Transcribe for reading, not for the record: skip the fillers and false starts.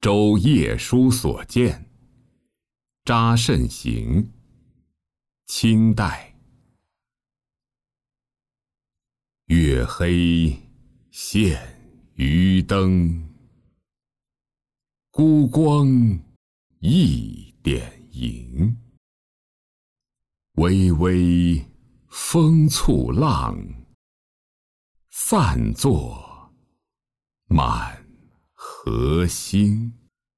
周夜书所见，查慎行，清代。月黑现渔灯，孤光一点萤。微微风簇浪，散作满河星。